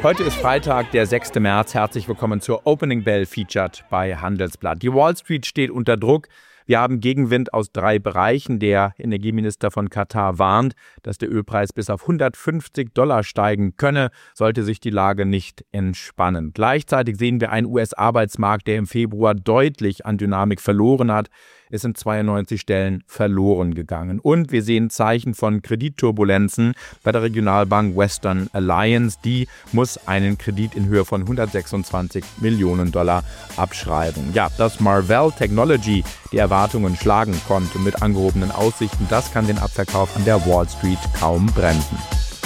Heute ist Freitag, der 6. März. Herzlich willkommen zur Opening Bell Featured bei Handelsblatt. Die Wall Street steht unter Druck. Wir haben Gegenwind aus 3 Bereichen. Der Energieminister von Katar warnt, dass der Ölpreis bis auf $150 steigen könne, sollte sich die Lage nicht entspannen. Gleichzeitig sehen wir einen US-Arbeitsmarkt, der im Februar deutlich an Dynamik verloren hat. Es sind 92 Stellen verloren gegangen. Und wir sehen Zeichen von Kreditturbulenzen bei der Regionalbank Western Alliance. Die muss einen Kredit in Höhe von $126 Millionen abschreiben. Ja, dass Marvell Technology die Erwartungen schlagen konnte mit angehobenen Aussichten, das kann den Abverkauf an der Wall Street kaum bremsen.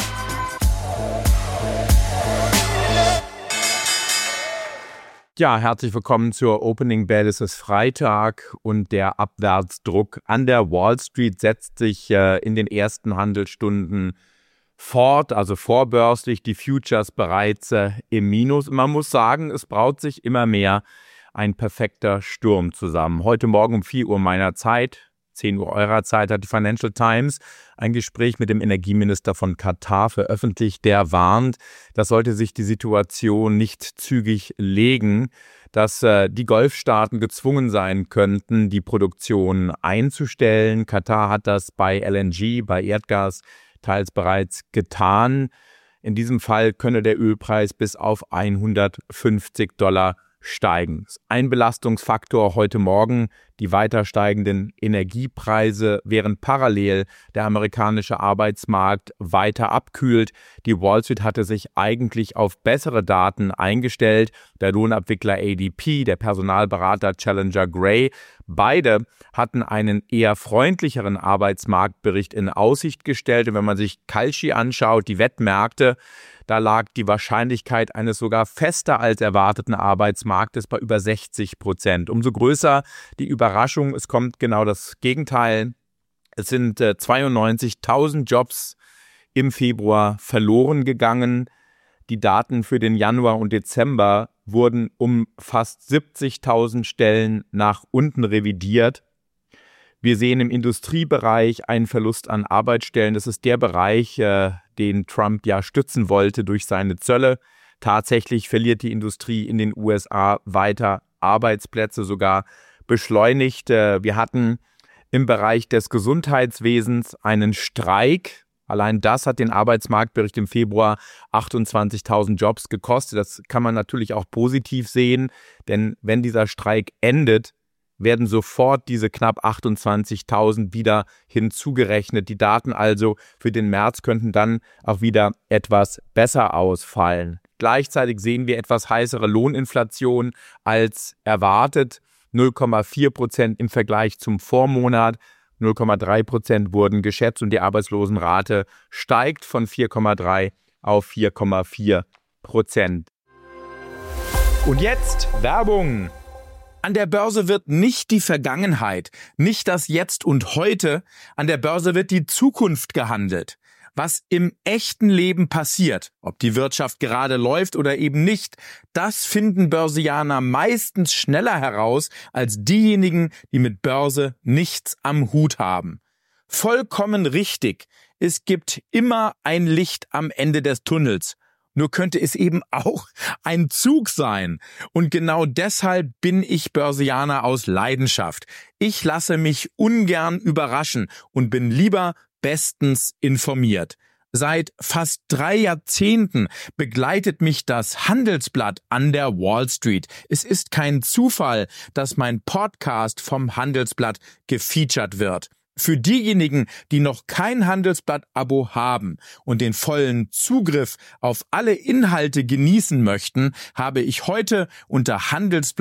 Ja, herzlich willkommen zur Opening Bell. Es ist Freitag und der Abwärtsdruck an der Wall Street setzt sich in den ersten Handelsstunden fort, also vorbörslich, die Futures bereits im Minus. Man muss sagen, es braut sich immer mehr ein perfekter Sturm zusammen. Heute Morgen um 4 Uhr meiner Zeit, 10 Uhr eurer Zeit, hat die Financial Times ein Gespräch mit dem Energieminister von Katar veröffentlicht, der warnt, dass sollte sich die Situation nicht zügig legen, dass die Golfstaaten gezwungen sein könnten, die Produktion einzustellen. Katar hat das bei LNG, bei Erdgas teils bereits getan. In diesem Fall könne der Ölpreis bis auf $150 steigen. Ein Belastungsfaktor heute Morgen, die weiter steigenden Energiepreise, während parallel der amerikanische Arbeitsmarkt weiter abkühlt. Die Wall Street hatte sich eigentlich auf bessere Daten eingestellt. Der Lohnabwickler ADP, der Personalberater Challenger Gray, beide hatten einen eher freundlicheren Arbeitsmarktbericht in Aussicht gestellt. Und wenn man sich Kalshi anschaut, die Wettmärkte, da lag die Wahrscheinlichkeit eines sogar fester als erwarteten Arbeitsmarktes bei über 60%. Umso größer die Überraschung, es kommt genau das Gegenteil. Es sind 92.000 Jobs im Februar verloren gegangen. Die Daten für den Januar und Dezember wurden um fast 70.000 Stellen nach unten revidiert. Wir sehen im Industriebereich einen Verlust an Arbeitsstellen. Das ist der Bereich, den Trump ja stützen wollte durch seine Zölle. Tatsächlich verliert die Industrie in den USA weiter Arbeitsplätze, sogar beschleunigt. Wir hatten im Bereich des Gesundheitswesens einen Streik. Allein das hat den Arbeitsmarktbericht im Februar 28.000 Jobs gekostet. Das kann man natürlich auch positiv sehen, denn wenn dieser Streik endet, werden sofort diese knapp 28.000 wieder hinzugerechnet. Die Daten also für den März könnten dann auch wieder etwas besser ausfallen. Gleichzeitig sehen wir etwas heißere Lohninflation als erwartet. 0,4% im Vergleich zum Vormonat. 0,3% wurden geschätzt und die Arbeitslosenrate steigt von 4,3 auf 4,4%. Und jetzt Werbung. An der Börse wird nicht die Vergangenheit, nicht das Jetzt und Heute, an der Börse wird die Zukunft gehandelt. Was im echten Leben passiert, ob die Wirtschaft gerade läuft oder eben nicht, das finden Börsianer meistens schneller heraus als diejenigen, die mit Börse nichts am Hut haben. Vollkommen richtig, es gibt immer ein Licht am Ende des Tunnels. Nur könnte es eben auch ein Zug sein. Und genau deshalb bin ich Börsianer aus Leidenschaft. Ich lasse mich ungern überraschen und bin lieber bestens informiert. Seit fast 3 Jahrzehnten begleitet mich das Handelsblatt an der Wall Street. Es ist kein Zufall, dass mein Podcast vom Handelsblatt gefeatured wird. Für diejenigen, die noch kein Handelsblatt-Abo haben und den vollen Zugriff auf alle Inhalte genießen möchten, habe ich heute unter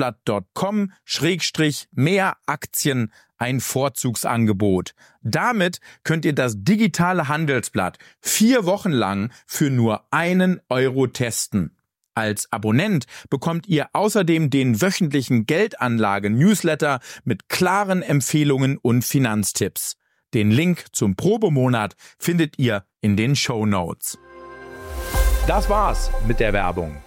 handelsblatt.com/mehr Aktien ein Vorzugsangebot. Damit könnt ihr das digitale Handelsblatt 4 Wochen lang für nur €1 testen. Als Abonnent bekommt ihr außerdem den wöchentlichen Geldanlage-Newsletter mit klaren Empfehlungen und Finanztipps. Den Link zum Probemonat findet ihr in den Shownotes. Das war's mit der Werbung.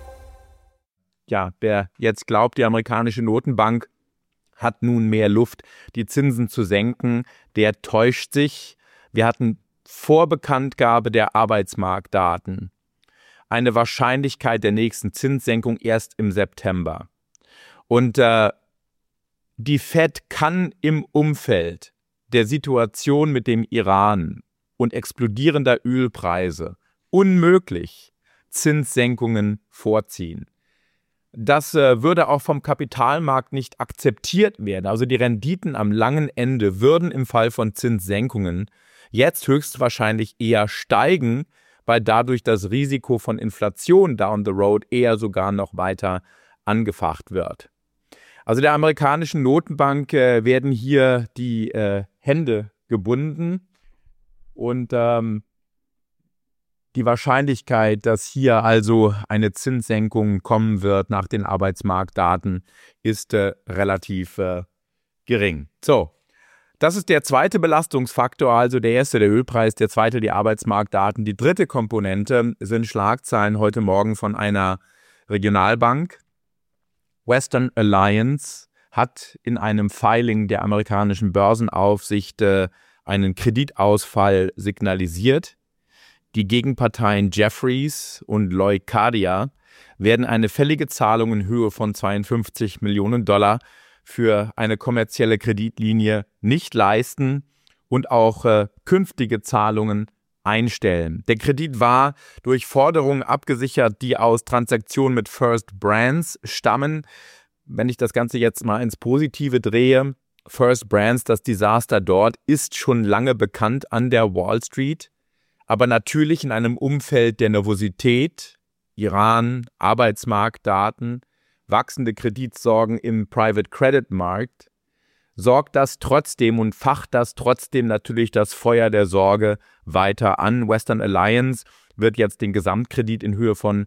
Ja, wer jetzt glaubt, die amerikanische Notenbank hat nun mehr Luft, die Zinsen zu senken, der täuscht sich. Wir hatten vor Bekanntgabe der Arbeitsmarktdaten eine Wahrscheinlichkeit der nächsten Zinssenkung erst im September. Und die Fed kann im Umfeld der Situation mit dem Iran und explodierender Ölpreise unmöglich Zinssenkungen vorziehen. Das würde auch vom Kapitalmarkt nicht akzeptiert werden. Also die Renditen am langen Ende würden im Fall von Zinssenkungen jetzt höchstwahrscheinlich eher steigen, weil dadurch das Risiko von Inflation down the road eher sogar noch weiter angefacht wird. Also der amerikanischen Notenbank werden hier die Hände gebunden und die Wahrscheinlichkeit, dass hier also eine Zinssenkung kommen wird nach den Arbeitsmarktdaten, ist relativ gering. So, das ist der zweite Belastungsfaktor, also der erste der Ölpreis, der zweite die Arbeitsmarktdaten. Die dritte Komponente sind Schlagzeilen heute Morgen von einer Regionalbank. Western Alliance hat in einem Filing der amerikanischen Börsenaufsicht einen Kreditausfall signalisiert. Die Gegenparteien Jefferies und Leucadia werden eine fällige Zahlung in Höhe von 52 Millionen Dollar für eine kommerzielle Kreditlinie nicht leisten und auch künftige Zahlungen einstellen. Der Kredit war durch Forderungen abgesichert, die aus Transaktionen mit First Brands stammen. Wenn ich das Ganze jetzt mal ins Positive drehe, First Brands, das Desaster dort, ist schon lange bekannt an der Wall Street. Aber natürlich in einem Umfeld der Nervosität, Iran, Arbeitsmarktdaten, wachsende Kreditsorgen im Private Credit Markt, sorgt das trotzdem und facht das trotzdem natürlich das Feuer der Sorge weiter an. Western Alliance wird jetzt den Gesamtkredit in Höhe von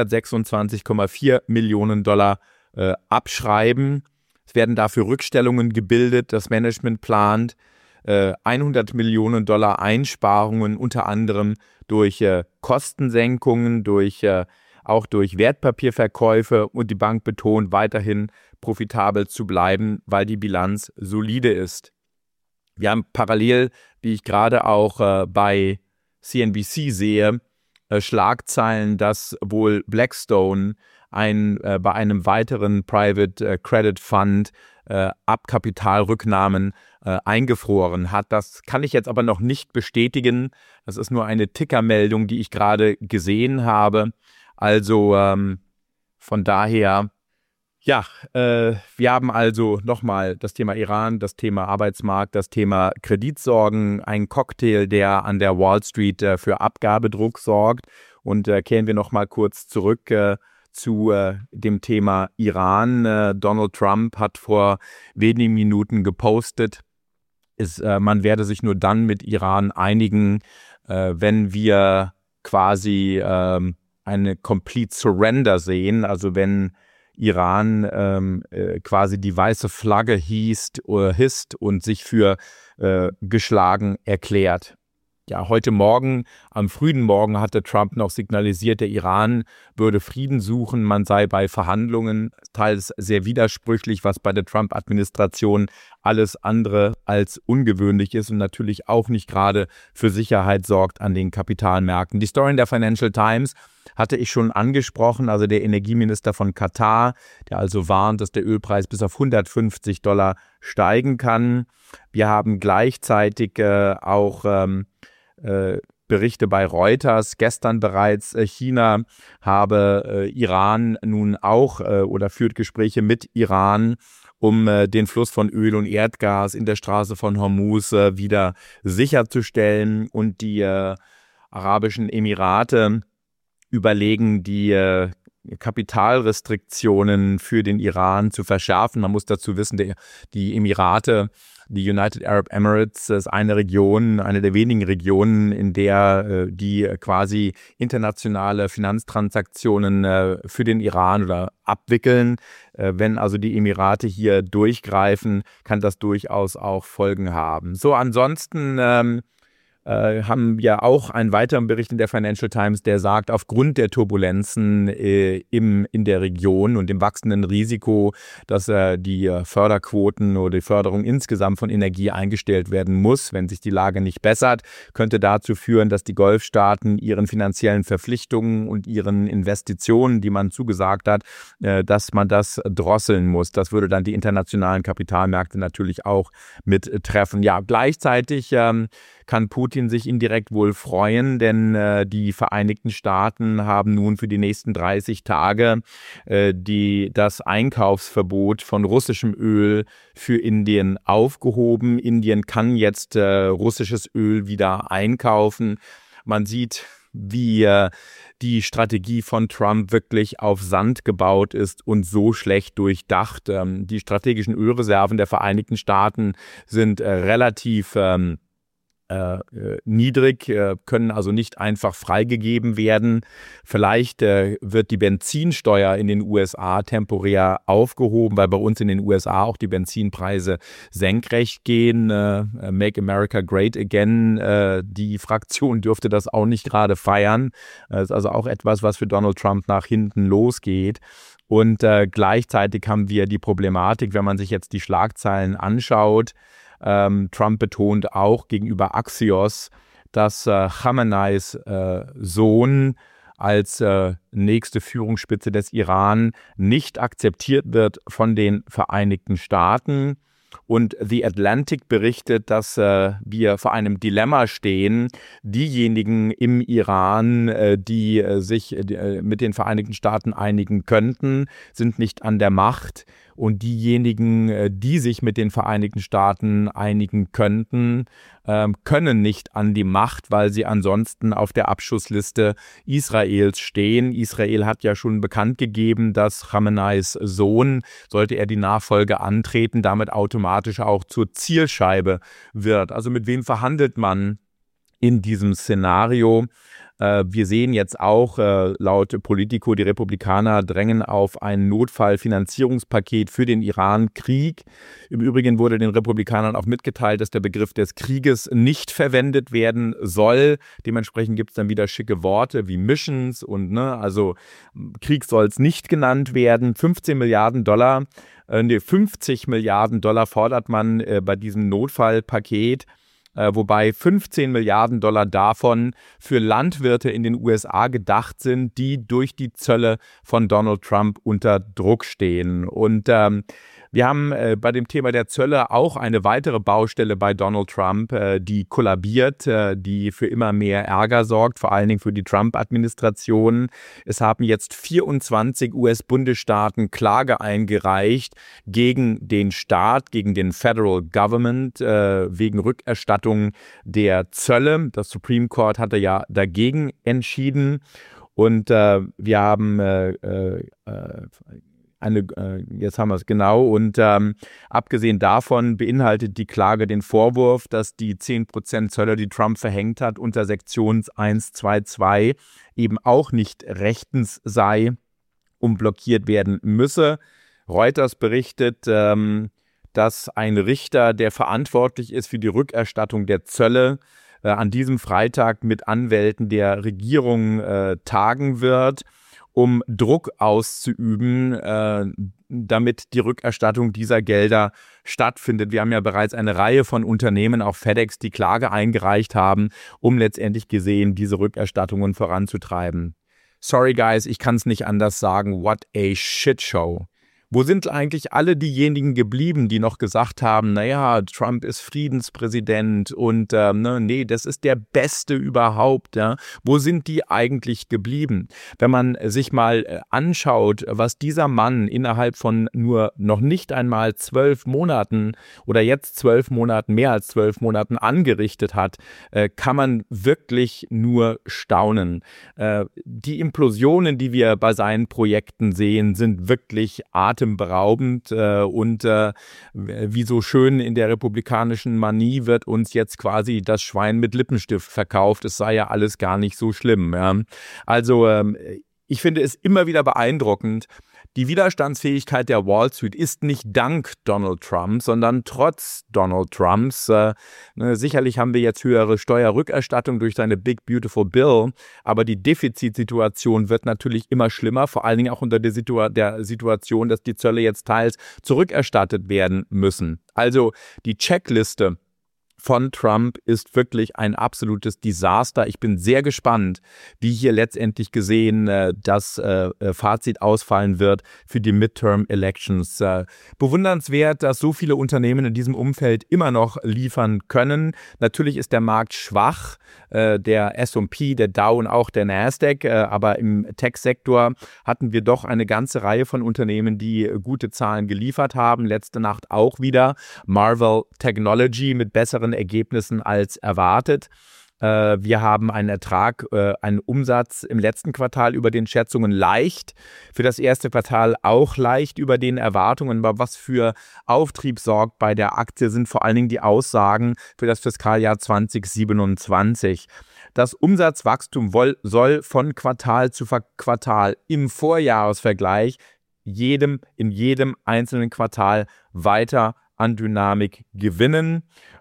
126,4 Millionen Dollar abschreiben. Es werden dafür Rückstellungen gebildet. Das Management plant 100 Millionen Dollar Einsparungen, unter anderem durch Kostensenkungen, auch durch Wertpapierverkäufe, und die Bank betont, weiterhin profitabel zu bleiben, weil die Bilanz solide ist. Wir haben parallel, wie ich gerade auch bei CNBC sehe, Schlagzeilen, dass wohl Blackstone bei einem weiteren Private Credit Fund Abkapitalrücknahmen eingefroren hat. Das kann ich jetzt aber noch nicht bestätigen. Das ist nur eine Tickermeldung, die ich gerade gesehen habe. Also von daher, ja, wir haben also nochmal das Thema Iran, das Thema Arbeitsmarkt, das Thema Kreditsorgen, ein Cocktail, der an der Wall Street für Abgabedruck sorgt. Und kehren wir nochmal kurz zurück zu dem Thema Iran. Donald Trump hat vor wenigen Minuten gepostet, man werde sich nur dann mit Iran einigen, wenn wir quasi eine Complete Surrender sehen, also wenn Iran quasi die weiße Flagge hisst und sich für geschlagen erklärt. Ja, heute Morgen, am frühen Morgen, hatte Trump noch signalisiert, der Iran würde Frieden suchen, man sei bei Verhandlungen, teils sehr widersprüchlich, was bei der Trump-Administration alles andere als ungewöhnlich ist und natürlich auch nicht gerade für Sicherheit sorgt an den Kapitalmärkten. Die Story in der Financial Times hatte ich schon angesprochen, also der Energieminister von Katar, der also warnt, dass der Ölpreis bis auf 150 Dollar steigen kann. Wir haben gleichzeitig auch Berichte bei Reuters. Gestern bereits, China habe Iran nun auch oder führt Gespräche mit Iran, um den Fluss von Öl und Erdgas in der Straße von Hormuz wieder sicherzustellen. Und die Arabischen Emirate überlegen, die Kapitalrestriktionen für den Iran zu verschärfen. Man muss dazu wissen, die Emirate, die United Arab Emirates, ist eine Region, eine der wenigen Regionen, in der die quasi internationale Finanztransaktionen für den Iran oder abwickeln. Wenn also die Emirate hier durchgreifen, kann das durchaus auch Folgen haben. So, ansonsten haben ja auch einen weiteren Bericht in der Financial Times, der sagt, aufgrund der Turbulenzen in der Region und dem wachsenden Risiko, dass die Förderquoten oder die Förderung insgesamt von Energie eingestellt werden muss, wenn sich die Lage nicht bessert, könnte dazu führen, dass die Golfstaaten ihren finanziellen Verpflichtungen und ihren Investitionen, die man zugesagt hat, dass man das drosseln muss. Das würde dann die internationalen Kapitalmärkte natürlich auch mit treffen. Ja, gleichzeitig kann Putin sich indirekt wohl freuen, denn die Vereinigten Staaten haben nun für die nächsten 30 Tage das Einkaufsverbot von russischem Öl für Indien aufgehoben. Indien kann jetzt russisches Öl wieder einkaufen. Man sieht, wie die Strategie von Trump wirklich auf Sand gebaut ist und so schlecht durchdacht. Die strategischen Ölreserven der Vereinigten Staaten sind relativ niedrig, können also nicht einfach freigegeben werden. Vielleicht wird die Benzinsteuer in den USA temporär aufgehoben, weil bei uns in den USA auch die Benzinpreise senkrecht gehen. Make America Great Again, die Fraktion dürfte das auch nicht gerade feiern. Das ist also auch etwas, was für Donald Trump nach hinten losgeht. Und gleichzeitig haben wir die Problematik, wenn man sich jetzt die Schlagzeilen anschaut. Trump betont auch gegenüber Axios, dass Khameneis Sohn als nächste Führungsspitze des Iran nicht akzeptiert wird von den Vereinigten Staaten. Und The Atlantic berichtet, dass wir vor einem Dilemma stehen. Diejenigen im Iran, die sich mit den Vereinigten Staaten einigen könnten, sind nicht an der Macht. Und diejenigen, die sich mit den Vereinigten Staaten einigen könnten, können nicht an die Macht, weil sie ansonsten auf der Abschussliste Israels stehen. Israel hat ja schon bekannt gegeben, dass Khameneis Sohn, sollte er die Nachfolge antreten, damit automatisch auch zur Zielscheibe wird. Also mit wem verhandelt man in diesem Szenario? Wir sehen jetzt auch, laut Politico, die Republikaner drängen auf ein Notfallfinanzierungspaket für den Iran-Krieg. Im Übrigen wurde den Republikanern auch mitgeteilt, dass der Begriff des Krieges nicht verwendet werden soll. Dementsprechend gibt es dann wieder schicke Worte wie Missions und also Krieg soll es nicht genannt werden. 50 Milliarden Dollar fordert man bei diesem Notfallpaket. Wobei 15 Milliarden Dollar davon für Landwirte in den USA gedacht sind, die durch die Zölle von Donald Trump unter Druck stehen. Und wir haben bei dem Thema der Zölle auch eine weitere Baustelle bei Donald Trump, die kollabiert, die für immer mehr Ärger sorgt, vor allen Dingen für die Trump-Administration. Es haben jetzt 24 US-Bundesstaaten Klage eingereicht gegen den Staat, gegen den Federal Government, wegen Rückerstattung der Zölle. Das Supreme Court hatte ja dagegen entschieden. Und wir haben jetzt haben wir es genau. Und abgesehen davon beinhaltet die Klage den Vorwurf, dass die 10% Zölle, die Trump verhängt hat, unter Sektion 122 eben auch nicht rechtens sei und blockiert werden müsse. Reuters berichtet, dass ein Richter, der verantwortlich ist für die Rückerstattung der Zölle, an diesem Freitag mit Anwälten der Regierung tagen wird, um Druck auszuüben, damit die Rückerstattung dieser Gelder stattfindet. Wir haben ja bereits eine Reihe von Unternehmen, auch FedEx, die Klage eingereicht haben, um letztendlich gesehen diese Rückerstattungen voranzutreiben. Sorry guys, ich kann es nicht anders sagen. What a shit show. Wo sind eigentlich alle diejenigen geblieben, die noch gesagt haben, naja, Trump ist Friedenspräsident und nee, das ist der Beste überhaupt. Ja? Wo sind die eigentlich geblieben? Wenn man sich mal anschaut, was dieser Mann innerhalb von nur noch nicht einmal 12 Monaten oder jetzt 12 Monaten, mehr als 12 Monaten angerichtet hat, kann man wirklich nur staunen. Die Implosionen, die wir bei seinen Projekten sehen, sind wirklich atemberaubend und wie so schön in der republikanischen Manie wird uns jetzt quasi das Schwein mit Lippenstift verkauft. Es sei ja alles gar nicht so schlimm. Ja. Also ich finde es immer wieder beeindruckend, Die Widerstandsfähigkeit der Wall Street ist nicht dank Donald Trump, sondern trotz Donald Trumps. Sicherlich haben wir jetzt höhere Steuerrückerstattung durch seine Big Beautiful Bill, aber die Defizitsituation wird natürlich immer schlimmer, vor allen Dingen auch unter der Situation, dass die Zölle jetzt teils zurückerstattet werden müssen. Also die Checkliste von Trump ist wirklich ein absolutes Desaster. Ich bin sehr gespannt, wie hier letztendlich gesehen das Fazit ausfallen wird für die Midterm-Elections. Bewundernswert, dass so viele Unternehmen in diesem Umfeld immer noch liefern können. Natürlich ist der Markt schwach, der S&P, der Dow und auch der Nasdaq, aber im Tech-Sektor hatten wir doch eine ganze Reihe von Unternehmen, die gute Zahlen geliefert haben. Letzte Nacht auch wieder Marvell Technology mit besseren Ergebnissen als erwartet. Wir haben einen Ertrag, einen Umsatz im letzten Quartal über den Schätzungen leicht, für das erste Quartal auch leicht über den Erwartungen. Aber was für Auftrieb sorgt bei der Aktie, sind vor allen Dingen die Aussagen für das Fiskaljahr 2027. Das Umsatzwachstum soll von Quartal zu Quartal im Vorjahresvergleich in jedem einzelnen Quartal weiter an Dynamik gewinnen.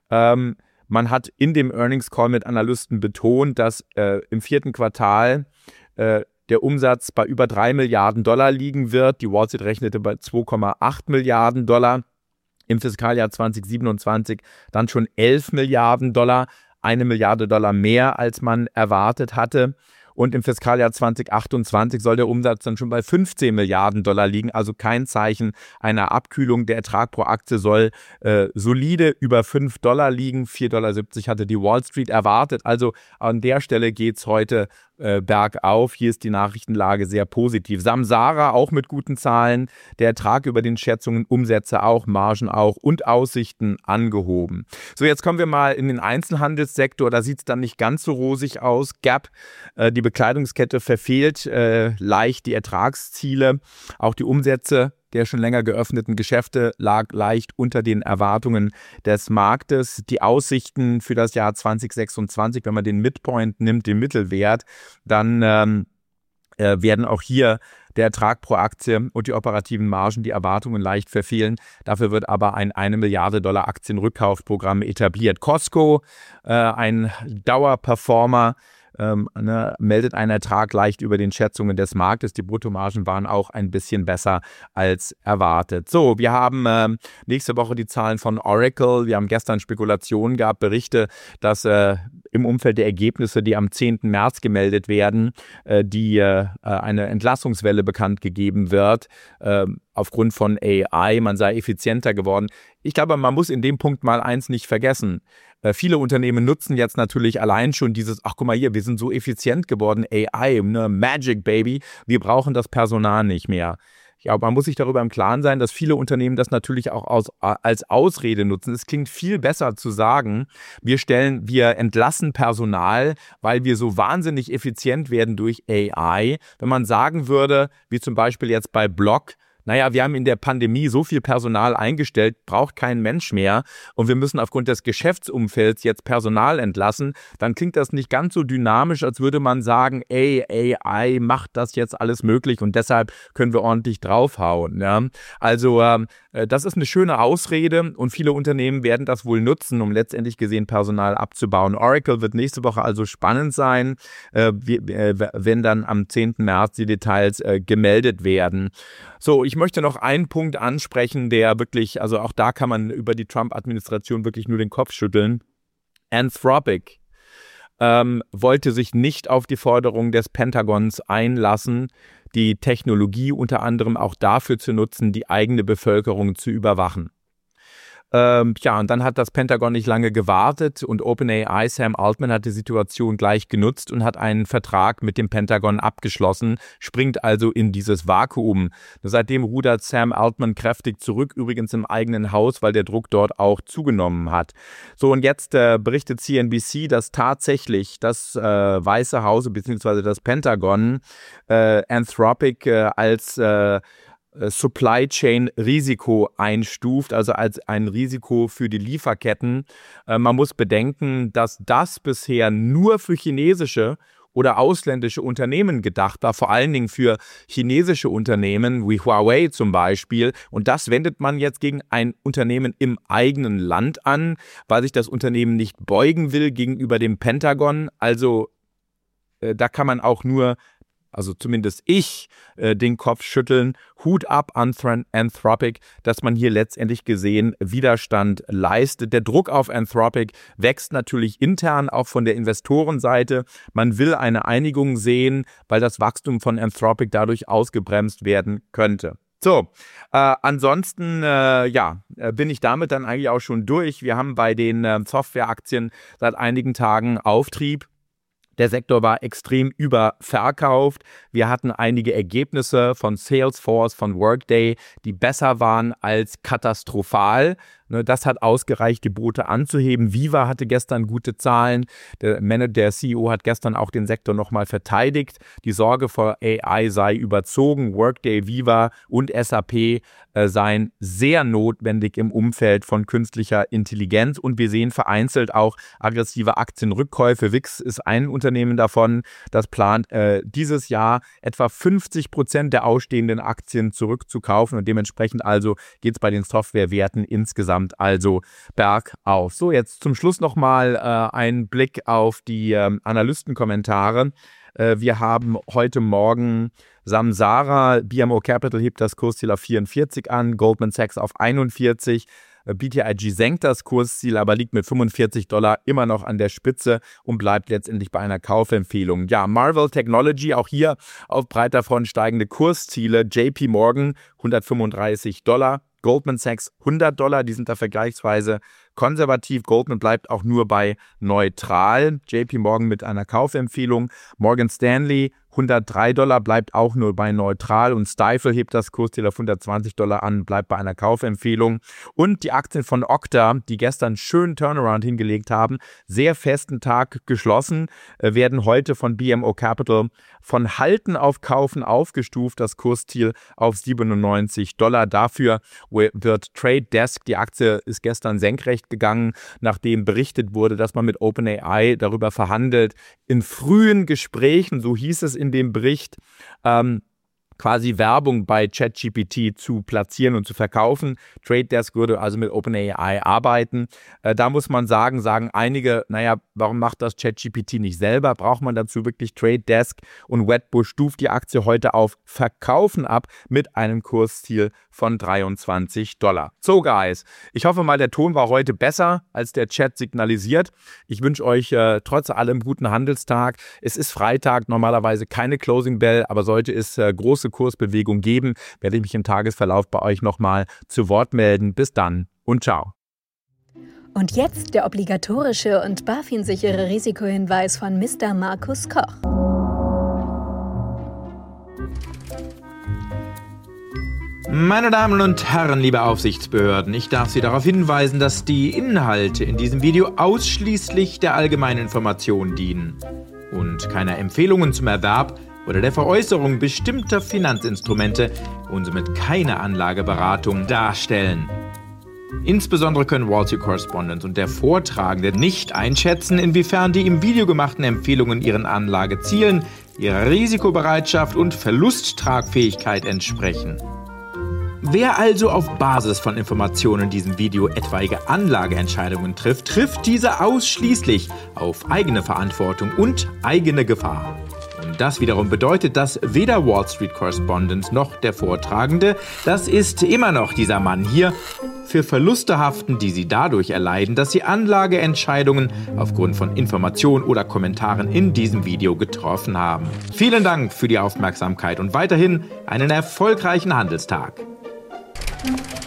Man hat in dem Earnings Call mit Analysten betont, dass im vierten Quartal der Umsatz bei über 3 Milliarden Dollar liegen wird. Die Wall Street rechnete bei 2,8 Milliarden Dollar. Im Fiskaljahr 2027 dann schon 11 Milliarden Dollar, 1 Milliarde Dollar mehr, als man erwartet hatte. Und im Fiskaljahr 2028 soll der Umsatz dann schon bei 15 Milliarden Dollar liegen. Also kein Zeichen einer Abkühlung. Der Ertrag pro Aktie soll solide über $5 liegen. 4,70 Dollar hatte die Wall Street erwartet. Also an der Stelle geht es heute bergauf. Hier ist die Nachrichtenlage sehr positiv. Samsara auch mit guten Zahlen. Der Ertrag über den Schätzungen, Umsätze auch, Margen auch und Aussichten angehoben. So, jetzt kommen wir mal in den Einzelhandelssektor. Da sieht es dann nicht ganz so rosig aus. Gap, die Bekleidungskette, verfehlt leicht die Ertragsziele. Auch die Umsätze der schon länger geöffneten Geschäfte lag leicht unter den Erwartungen des Marktes. Die Aussichten für das Jahr 2026, wenn man den Midpoint nimmt, den Mittelwert, dann werden auch hier der Ertrag pro Aktie und die operativen Margen die Erwartungen leicht verfehlen. Dafür wird aber ein 1 Milliarde Dollar Aktienrückkaufprogramm etabliert. Costco, ein Dauerperformer, meldet einen Ertrag leicht über den Schätzungen des Marktes. Die Bruttomargen waren auch ein bisschen besser als erwartet. So, wir haben nächste Woche die Zahlen von Oracle. Wir haben gestern Spekulationen gehabt, Berichte, dass im Umfeld der Ergebnisse, die am 10. März gemeldet werden, eine Entlassungswelle bekannt gegeben wird. Aufgrund von AI, man sei effizienter geworden. Ich glaube, man muss in dem Punkt mal eins nicht vergessen. Viele Unternehmen nutzen jetzt natürlich allein schon dieses, ach guck mal hier, wir sind so effizient geworden, AI, ne, Magic Baby, wir brauchen das Personal nicht mehr. Ja, man muss sich darüber im Klaren sein, dass viele Unternehmen das natürlich auch als Ausrede nutzen. Es klingt viel besser zu sagen, wir entlassen Personal, weil wir so wahnsinnig effizient werden durch AI. Wenn man sagen würde, wie zum Beispiel jetzt bei Block, naja, wir haben in der Pandemie so viel Personal eingestellt, braucht kein Mensch mehr und wir müssen aufgrund des Geschäftsumfelds jetzt Personal entlassen, dann klingt das nicht ganz so dynamisch, als würde man sagen, AI macht das jetzt alles möglich und deshalb können wir ordentlich draufhauen. Ja? Also das ist eine schöne Ausrede und viele Unternehmen werden das wohl nutzen, um letztendlich gesehen Personal abzubauen. Oracle wird nächste Woche also spannend sein, wenn dann am 10. März die Details gemeldet werden. So, ich möchte noch einen Punkt ansprechen, der wirklich, also auch da kann man über die Trump-Administration wirklich nur den Kopf schütteln. Anthropic wollte sich nicht auf die Forderung des Pentagons einlassen, die Technologie unter anderem auch dafür zu nutzen, die eigene Bevölkerung zu überwachen. Und dann hat das Pentagon nicht lange gewartet und OpenAI, Sam Altman, hat die Situation gleich genutzt und hat einen Vertrag mit dem Pentagon abgeschlossen, springt also in dieses Vakuum. Seitdem rudert Sam Altman kräftig zurück, übrigens im eigenen Haus, weil der Druck dort auch zugenommen hat. So, und jetzt berichtet CNBC, dass tatsächlich das Weiße Haus bzw. das Pentagon Anthropic als Supply Chain Risiko einstuft, also als ein Risiko für die Lieferketten. Man muss bedenken, dass das bisher nur für chinesische oder ausländische Unternehmen gedacht war, vor allen Dingen für chinesische Unternehmen wie Huawei zum Beispiel. Und das wendet man jetzt gegen ein Unternehmen im eigenen Land an, weil sich das Unternehmen nicht beugen will gegenüber dem Pentagon. Also da kann man auch nur, also zumindest ich, den Kopf schütteln. Hut ab an Anthropic, dass man hier letztendlich gesehen Widerstand leistet. Der Druck auf Anthropic wächst natürlich intern, auch von der Investorenseite. Man will eine Einigung sehen, weil das Wachstum von Anthropic dadurch ausgebremst werden könnte. So, ansonsten bin ich damit dann eigentlich auch schon durch. Wir haben bei den Softwareaktien seit einigen Tagen Auftrieb. Der Sektor war extrem überverkauft. Wir hatten einige Ergebnisse von Salesforce, von Workday, die besser waren als katastrophal. Das hat ausgereicht, die Boote anzuheben. Viva hatte gestern gute Zahlen. Der CEO hat gestern auch den Sektor nochmal verteidigt. Die Sorge vor AI sei überzogen. Workday, Viva und SAP seien sehr notwendig im Umfeld von künstlicher Intelligenz. Und wir sehen vereinzelt auch aggressive Aktienrückkäufe. Wix ist ein Unternehmen davon, das plant, dieses Jahr etwa 50% der ausstehenden Aktien zurückzukaufen. Und dementsprechend also geht es bei den Softwarewerten insgesamt also bergauf. So, jetzt zum Schluss nochmal ein Blick auf die Analystenkommentare. Wir haben heute Morgen Samsara, BMO Capital hebt das Kursziel auf 44 an, Goldman Sachs auf 41. BTIG senkt das Kursziel, aber liegt mit $45 immer noch an der Spitze und bleibt letztendlich bei einer Kaufempfehlung. Ja, Marvell Technology, auch hier auf breiter Front steigende Kursziele. JP Morgan $135. Goldman Sachs $100, die sind da vergleichsweise konservativ. Goldman bleibt auch nur bei neutral. JP Morgan mit einer Kaufempfehlung. Morgan Stanley $103, bleibt auch nur bei neutral. Und Stifel hebt das Kursziel auf $120 an, bleibt bei einer Kaufempfehlung. Und die Aktien von Okta, die gestern schön Turnaround hingelegt haben, sehr festen Tag geschlossen, werden heute von BMO Capital von Halten auf Kaufen aufgestuft. Das Kursziel auf $97. Dafür wird Trade Desk, die Aktie ist gestern senkrecht gegangen, nachdem berichtet wurde, dass man mit OpenAI darüber verhandelt, in frühen Gesprächen, so hieß es in dem Bericht, quasi Werbung bei ChatGPT zu platzieren und zu verkaufen. Trade Desk würde also mit OpenAI arbeiten. Da muss man sagen einige, warum macht das ChatGPT nicht selber? Braucht man dazu wirklich Trade Desk? Und Wedbush stuft die Aktie heute auf Verkaufen ab mit einem Kursziel von $23. So, Guys, ich hoffe mal, der Ton war heute besser, als der Chat signalisiert. Ich wünsche euch trotz allem guten Handelstag. Es ist Freitag, normalerweise keine Closing Bell, aber sollte es große Kursbewegung geben, werde ich mich im Tagesverlauf bei euch nochmal zu Wort melden. Bis dann und ciao. Und jetzt der obligatorische und BaFin-sichere Risikohinweis von Mr. Markus Koch. Meine Damen und Herren, liebe Aufsichtsbehörden, ich darf Sie darauf hinweisen, dass die Inhalte in diesem Video ausschließlich der allgemeinen Information dienen und keine Empfehlungen zum Erwerb oder der Veräußerung bestimmter Finanzinstrumente und somit keine Anlageberatung darstellen. Insbesondere können Wall Street Correspondent und der Vortragende nicht einschätzen, inwiefern die im Video gemachten Empfehlungen ihren Anlagezielen, ihrer Risikobereitschaft und Verlusttragfähigkeit entsprechen. Wer also auf Basis von Informationen in diesem Video etwaige Anlageentscheidungen trifft diese ausschließlich auf eigene Verantwortung und eigene Gefahr. Und das wiederum bedeutet, dass weder Wall Street Correspondent noch der Vortragende, das ist immer noch dieser Mann hier, für Verluste haften, die sie dadurch erleiden, dass sie Anlageentscheidungen aufgrund von Informationen oder Kommentaren in diesem Video getroffen haben. Vielen Dank für die Aufmerksamkeit und weiterhin einen erfolgreichen Handelstag.